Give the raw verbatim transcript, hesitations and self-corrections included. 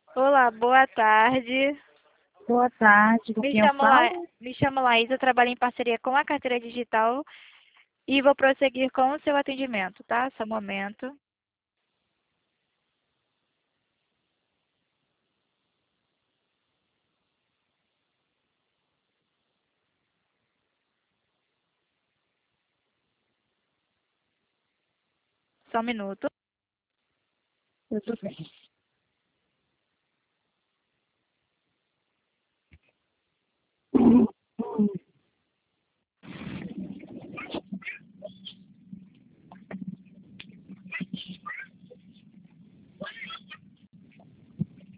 Olá, boa tarde. Boa tarde, com Me quem eu chamo, La... falo? Me chamo Laís, eu trabalho em parceria com a Carteira Digital e vou prosseguir com o seu atendimento, tá? Só um momento. Só um minuto. Tudo bem.